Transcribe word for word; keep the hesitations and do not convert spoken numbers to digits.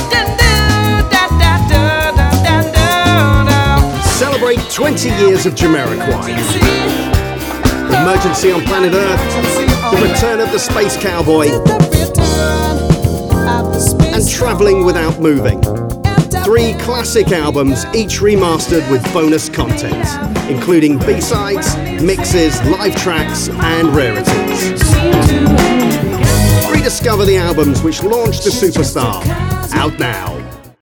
Celebrate twenty years of Jamiroquai. Emergency on Planet Earth, the return of the Space Cowboy, and Travelling Without Moving. Three classic albums, each remastered with bonus content, including B-sides, mixes, live tracks, and rarities. Rediscover the albums which launched the superstar. Out now.